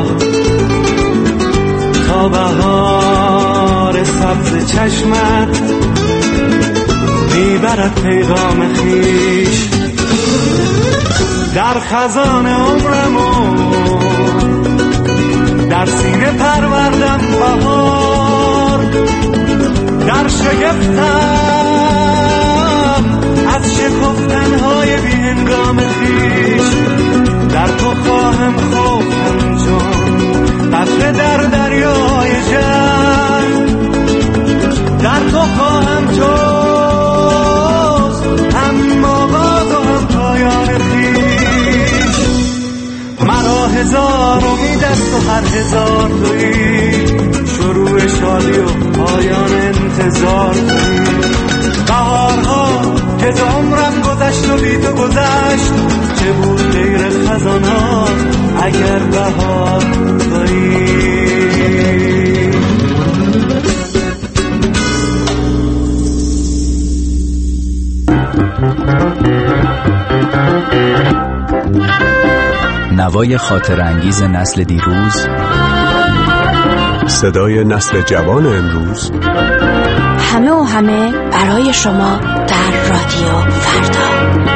تا بهار سبز چشمت میبرد میبرد پیغام خیش. در خزان عمرمو در سینه پروردم بهار، در شگفتم از شکفتنهای بی هنگام خیش. در تو خواهم خفتن جان قطره در دریای جنگ، در تو خواهم توست هم آغاز و هم پایان خیش. مرا هزار امید است و هر هزار تویی، شروع شادی و پایان انتظار تویی. بهارها که ز عمرم گذشت و بی تو گذشت، چه بود غیر خزانها اگر بهار تویی. نوای خاطر انگیز نسل دیروز، صدای نسل جوان امروز، همه و همه برای شما در رادیو فردا.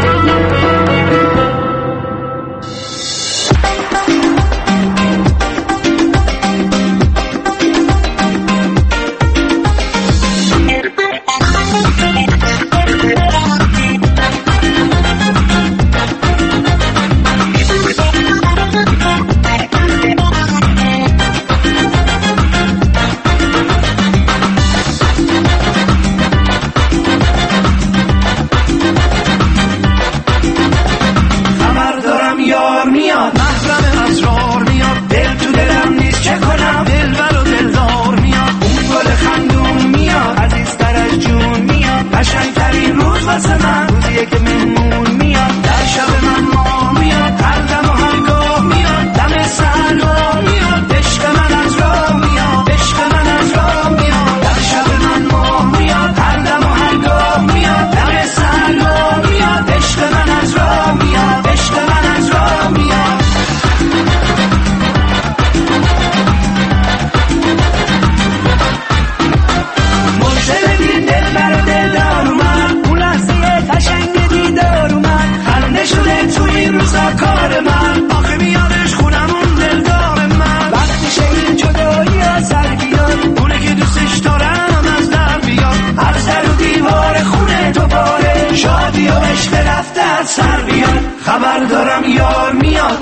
خبر دارم یار میاد.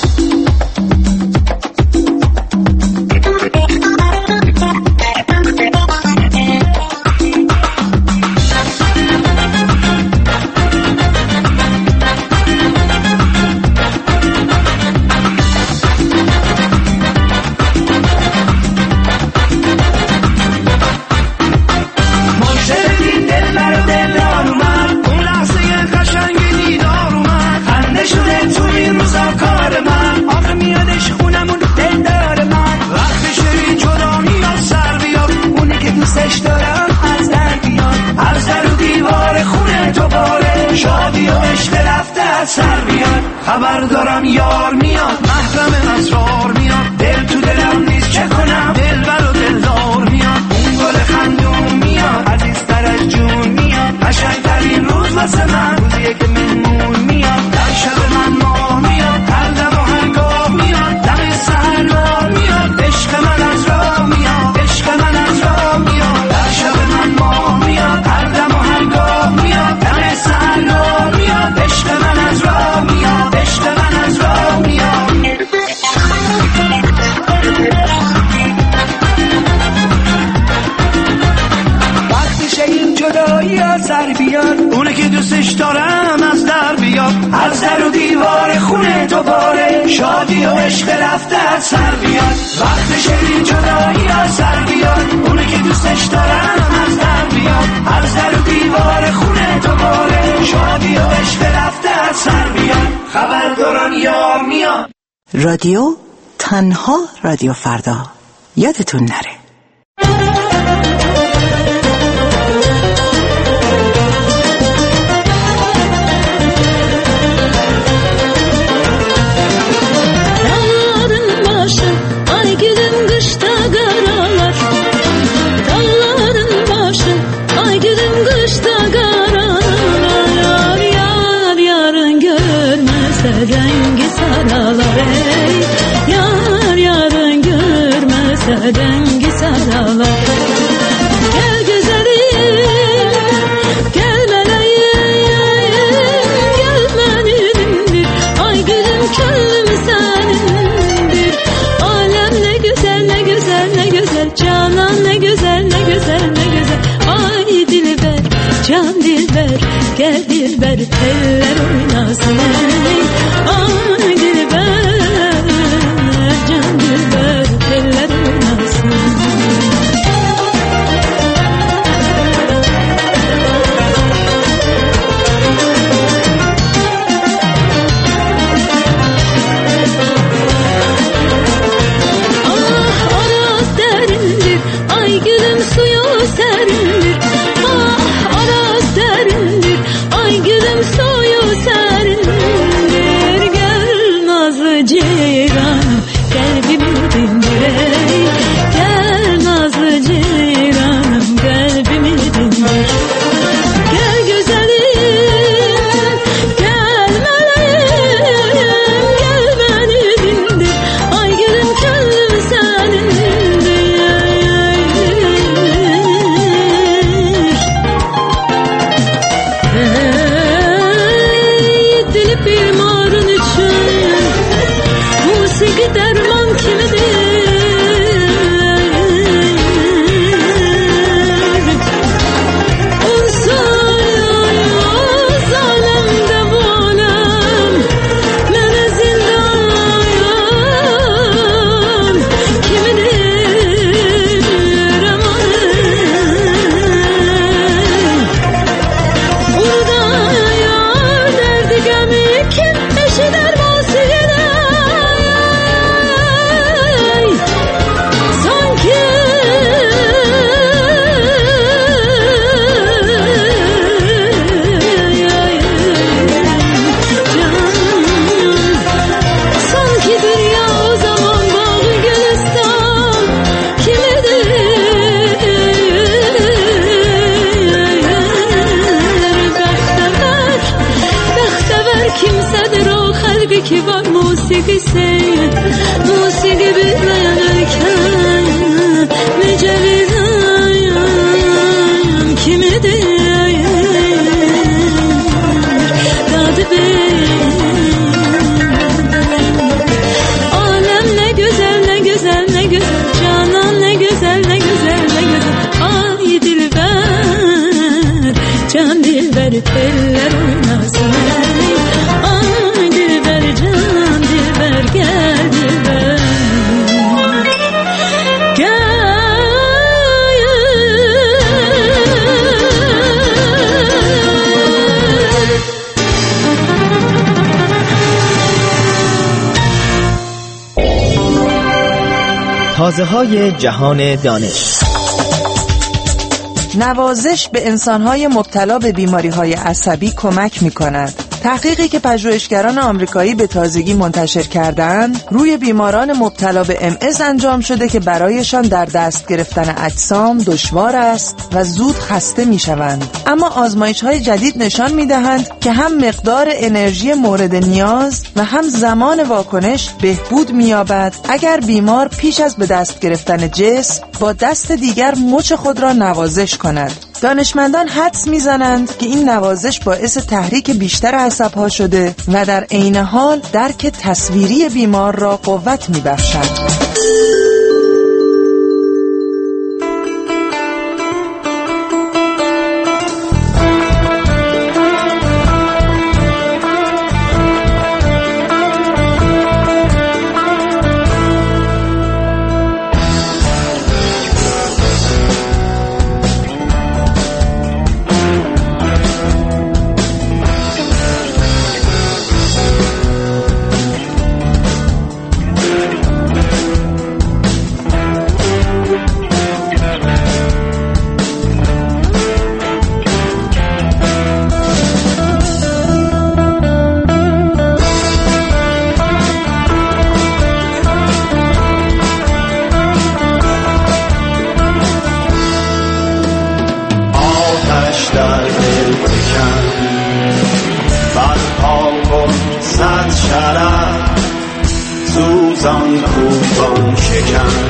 خبر دارم یار میاد، محرم اسرار میاد، دل تو دلم نیست چه کنم، دلبر و دلدار میاد، اون گل خندون میاد، عزیزتر از جون میاد، قشنگترین روز واسه من روزیه که مهمون میاد، در شب من ماه میاد، هر دم و هرگاه میاد، دم سحرگاه میاد، عشق من از راه میاد، عشق من از راه میاد، در شب من ماه میاد، هر دم و هرگاه میاد، دم سحرگاه میاد، عشق من از راه میاد، عشق من از راه میاد. وقتی شگین جدایی ها سر بیاد، اونه که دوستش دارم از در بیاد، از در و دیوار خونه تو باره، شادی و عشق رفته از سر بیاد. وقتی شگین جدایی ها سر بیاد، اونه که دوستش دارم از در بیاد، از در و دیوار خونه تو باره، شادی و عشق رفته از سر بیاد. خبر دارم یار میاد. رادیو تنها رادیو فردا، یادتون نره. Ay gülüm kışta karalar, saralar ey, yar yarın görmese dengi saralar. Gel güzelim, gel meleğim, gel benimdir, ay gülüm könlüm senindir. Alem ne güzel, ne güzel, ne güzel, canan ne güzel, ne güzel, ne güzel. Ay dilber, can dilber, gel dilber, eller oynasın ey. Ay dilber, can dilber, eller oynasın. Ah Araz derindir, ay gülüm suyu serindir. Ah Araz derindir, ay gülüm suyu serindir. Gel nazlı ceyranım, kalbimi dindir ey. Gel nazlı ceyranım, kalbimi dindir. Gel güzelim, gel meleğim, gel beni dindir. Ay gülüm könlüm senindir. Ey dilip bir marın için, musiki derman kimidir? Unsuz alemde bu alem, mene zindan kimidir aman? Burada yar derdi gemi kim eşider basire? Sanki sanki dünya o zaman bağı gülistan kimidir? Bəxtəvər, bəxtəvər kimsədir o xəlqi ki var musiqisi. Musiqi bilməyənərkən necə biləyəm kimidir? Dadı alem ne güzel, ne güzel, ne güzel, canan ne güzel, ne güzel, ne güzel. Ay dilber, can dilber, eller oynasın ey. Ay dilber, can dilber, gel dilber, gel. تازه‌های جهان دانش. نوازش به انسان‌های مبتلا به بیماری‌های عصبی کمک می‌کند. تحقیقی که پژوهشگران آمریکایی به تازگی منتشر کردند، روی بیماران مبتلا به MS انجام شده که برایشان در دست گرفتن اجسام دشوار است و زود خسته می‌شوند. اما آزمایش‌های جدید نشان می‌دهند که هم مقدار انرژی مورد نیاز و هم زمان واکنش بهبود می‌یابد اگر بیمار پیش از به دست گرفتن جسم با دست دیگر مچ خود را نوازش کند. دانشمندان حدس می‌زنند که این نوازش باعث تحریک بیشتر عصب‌ها شده و در عین حال درک تصویری بیمار را قوت می‌بخشد. زان کوبان شکن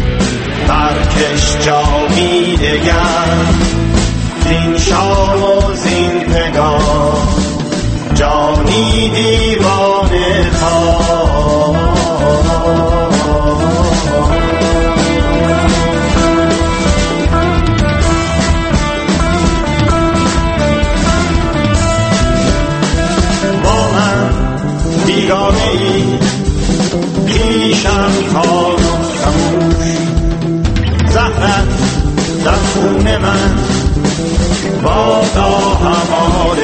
برکش جامی دگر زین شام و زین پگاه جانی دیوانه خواه با من بیگانه ای پیشم کار و خموش زهرت در خون من بادا همال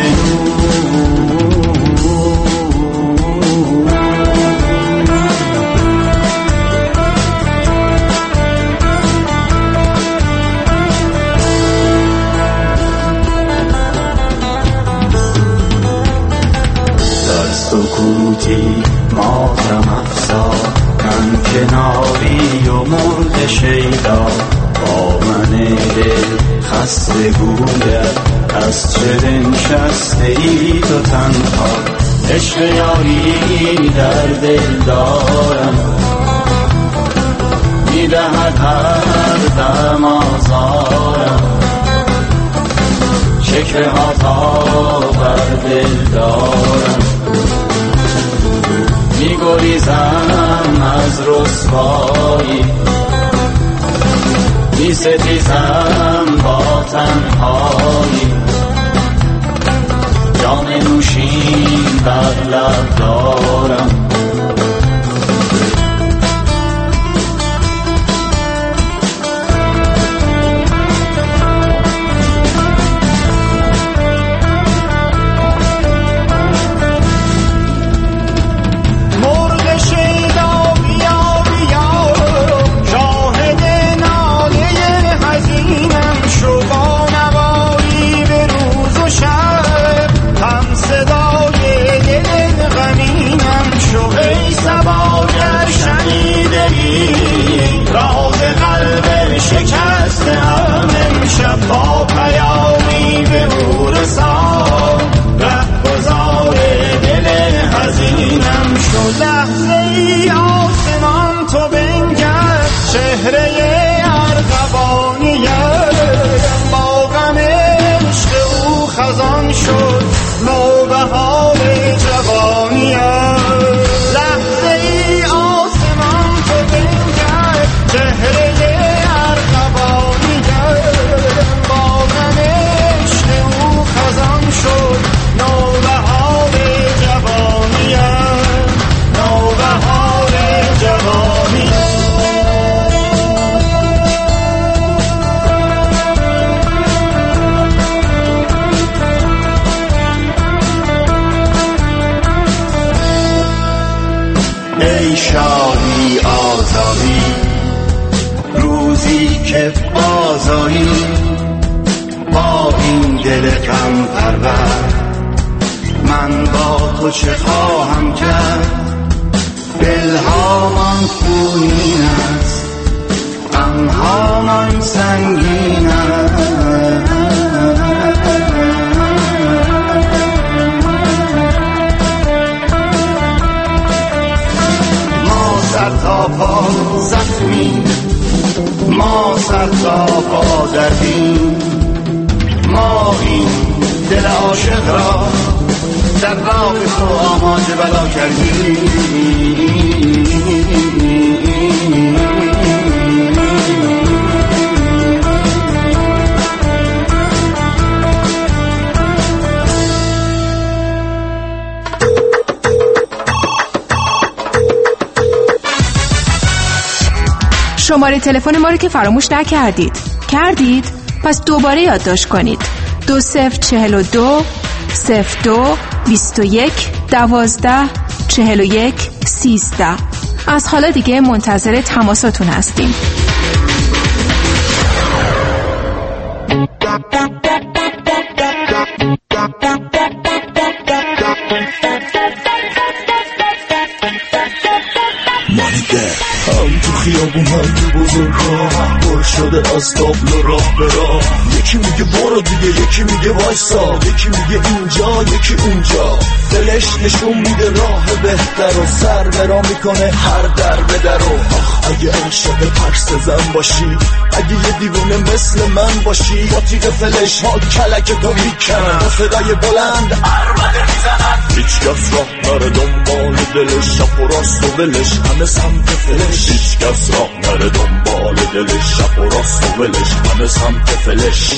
در سکوتی ماتم افزا من کناری و مرد شیدا با من دل خسته گوید از چه نشسته ای تو تنها عشق یاری در دل دارم میدهد هر دم آزارم شکر ها تا بر دل دارم میگریزم از رسوایی می ستیزم با تنهایی جام نوشین بر لب دارم با پیامی به او رسان رهگذار دل حزینم شد لحظه ای آسمان تو بنگر چهره ارغوانیم با غم عشق او خزان شد نوبهار جوانیم لحظه ای آسمان تو بنگر چهره ای شادی آزادی روزی که آزایی با این دل غم پرور من با تو چه خواهم کرد دلهامان خونین است غمهامان سنگین است سر تا پا زخمی ما سر تا پا دردیم ما این دل عاشق را در راه تو آماده بلا کردیم شماره تلفن ما رو که فراموش نکردید. کردید؟ پس دوباره یادداشت کنید. 2042 02 21 12 41 13. از حالا دیگه منتظر تماساتون هستیم. Money. دیگه. هم تو خیابون هم تو بزرگا پر شده از تابلو راه به راه. یکی میگه برو دیگه، یکی میگه وایسا، یکی میگه اینجا یکی اونجا. دلش نشون میده راه بهتر و سر برا میکنه هر در به در. و اگه عاشق پرس زن باشی، اگه یه دیوونه مثل من باشی، با تیغ فلش ها کلک تو میکنن، با صدای بلند عربده میزنن. هیچ کس راه نره دنبال دلش، شب و راست و ولش همه سمت فلش. هیچ کس راه نره دنبال دلش، شب و راست و ولش همه سمت فلش.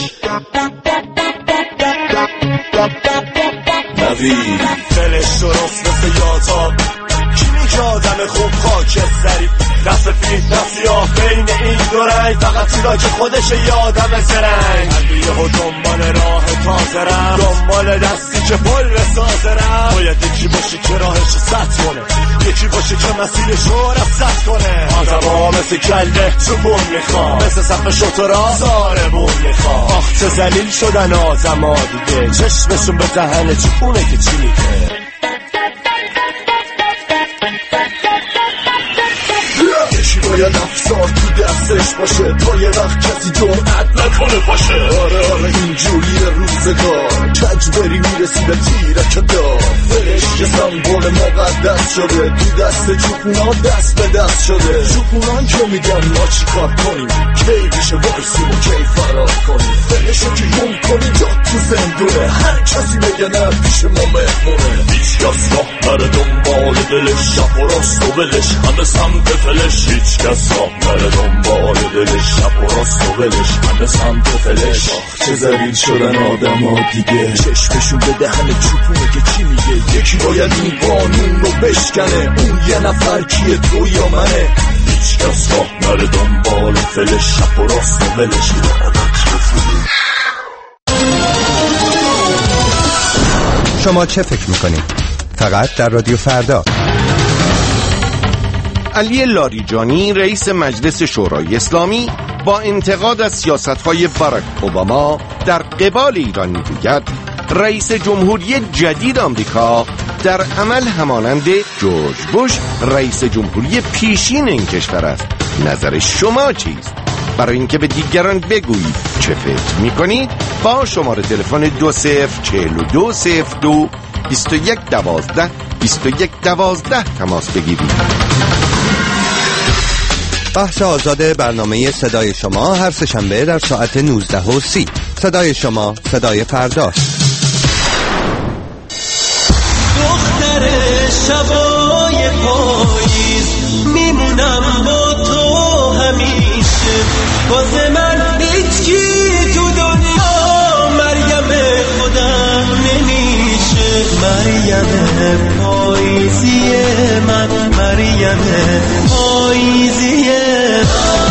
نوید فلش درست مثل یاتا، کی میگه آدم خوب خاکستری؟ دست پیش دستیاه بین این دو رنگ، فقط چیزا که خودشه یه آدم زرنگ. هر یهو دنبال راه تازه رفت، دنبال دستی که پل بسازه رفت. باید یکی باشه که راهش سد کنه، یکی باشه که مسیرش رو رفت کنه. آدم ها مثل کله چوبون میخوان، مثل صف شطرا زاربون میخوان. آخ چه ذلیل شدن آدم ها دیگه، چشمشون به دهنه چپونه که چی میگه. یکی باید افسار تو دستش باشه، تا یه وقت کسی جرأت نکنه باشه. آره اینجوری روزگار، کج بری میرسی به تیرک دار. فلش یه سمبول مقدس شده، تو دست جوپونا دست به دست شده. جوپونان که میگن ما چی کار کنیم، کی میشه وایسیم و کی فرار کنیم. فلشو که گم کنی جاد تو زندونه، هر کسی بگه نه پیش ما مهمونه. هیچ کس راه نره دنبال دلش، شب و راست و ولش همه سمت فلش. هیچ کس راه نره دنبال دلش، شب و راست و ولش همه سمت فلش. آخ چه ذلیل شدن آدم ها دیگه، چشمشون به دهن چوپونه که چی میگه. یکی باید این قانون رو بشکنه، اون یه نفر کیه تو یا منه. هیچ کس راه نره دنبال فلش، شب و راست و ولش لعنت به فلش. شما چه فکر میکنید؟ فقط در رادیو فردا. علی لاریجانی رئیس مجلس شورای اسلامی با انتقاد از سیاست‌های باراک اوباما در قبال ایران میگوید رئیس جمهوری جدید آمریکا در عمل همانند جورج بوش رئیس جمهوری پیشین این کشور است. نظر شما چیست؟ برای اینکه به دیگران بگویید چه فکر میکنید با شماره تلفن 204202 2112 2112 تماس بگیرید. بحث آزاد برنامه صدای شما هر سه‌شنبه در ساعت 19:30. صدای شما صدای فرداست. دختر شبای پاییز میمونم با تو همیشه، واسه من هیچکی تو دنیا مریم خودم نمیشه. مریم پاییزی من، مریم پاییزی من.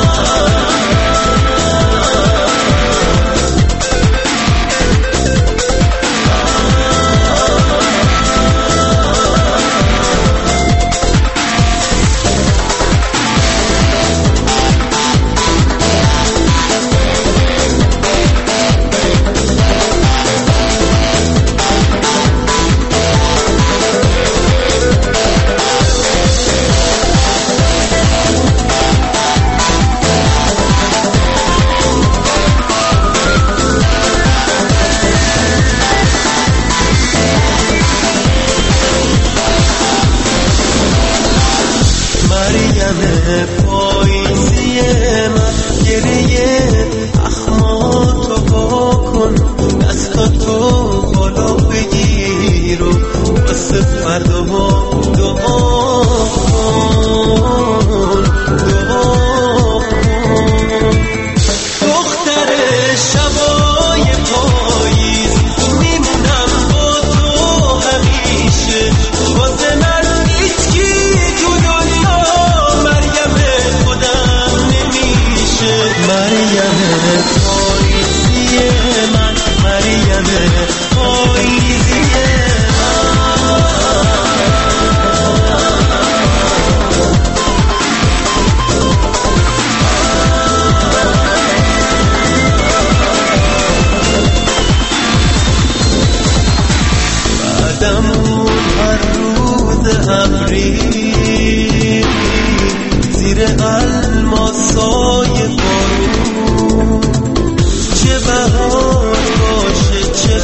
پاییزی من، گریه اخماتو با کن، دستاتو بالا بگیر و واسه فردا دعا کن، دعا کن. دختر شبای پاییز میمونم با تو همیشه، واسه من هیچکی تو دنیا مریم پاییزی من، مریم پاییزی بعدم هر روز ابری نور الماسای بارون، چه بهار باشه چه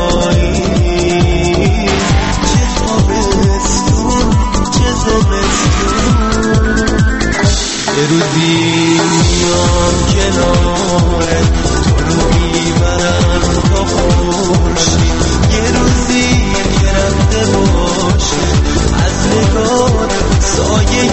پاییز، چه تابستون چه زمستون، یه روزی میام کنارت تو رو میبرم تا خورشید، یه روزی که رفته باشه از نگاه سایه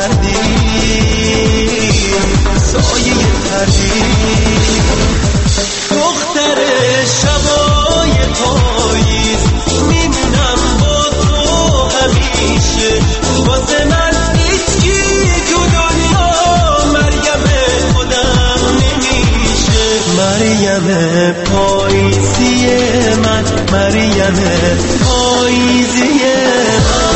تردید، سایه تردید. دختر شبای پاییز میمونم با تو همیشه، واسه من هیچی تو دنیا مریم خودم نمیشه. مریم پاییزی من، مریم پاییزی من.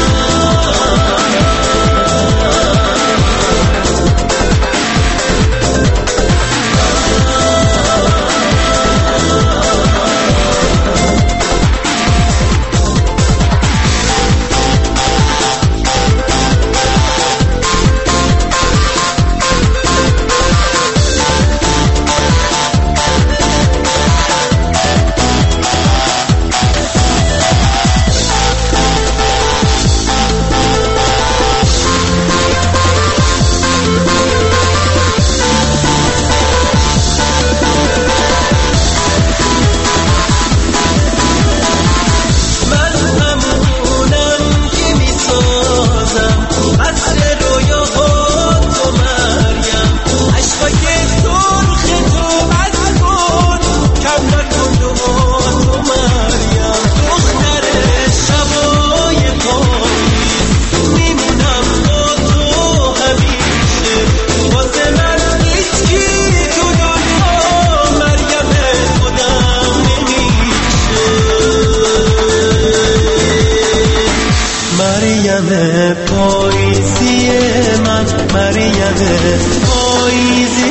پاییزی من، مریم پاییزی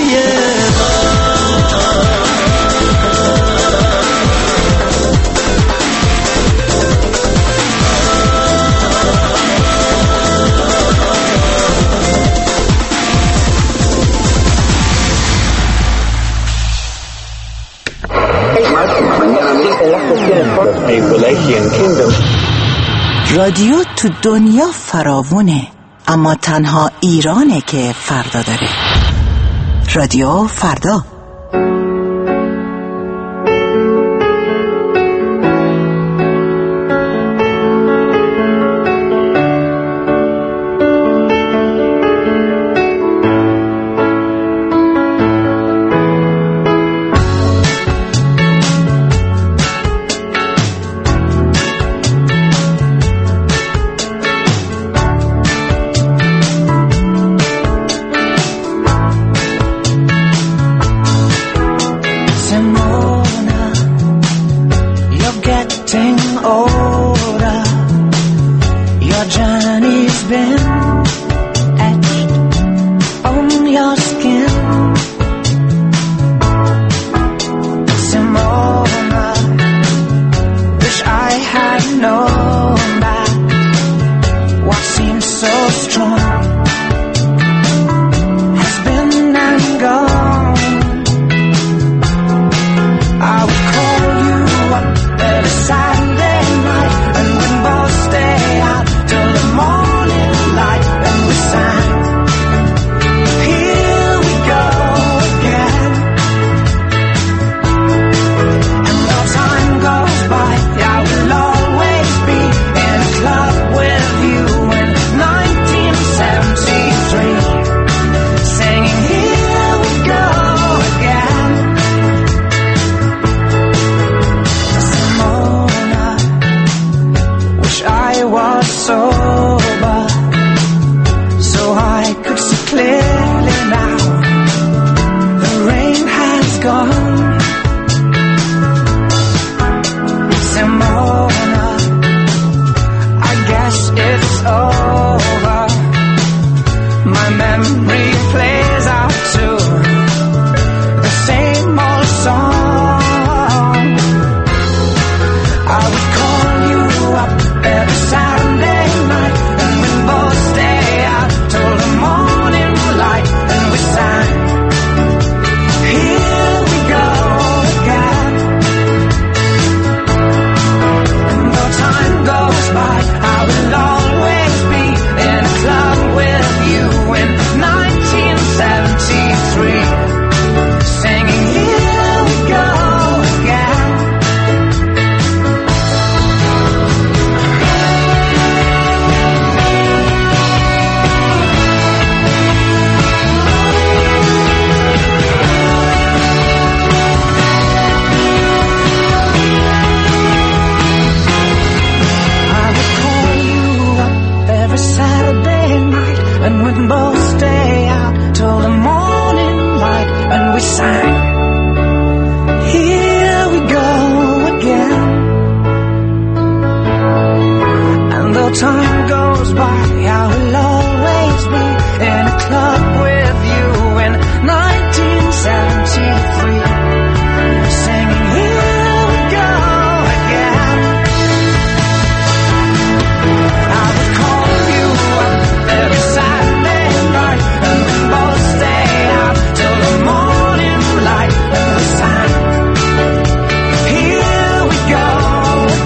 رادیو تو دنیا فراوونه، اما تنها ایرانه که فردا داره. رادیو فردا. time goes by, I will always be in a club with you in 1970.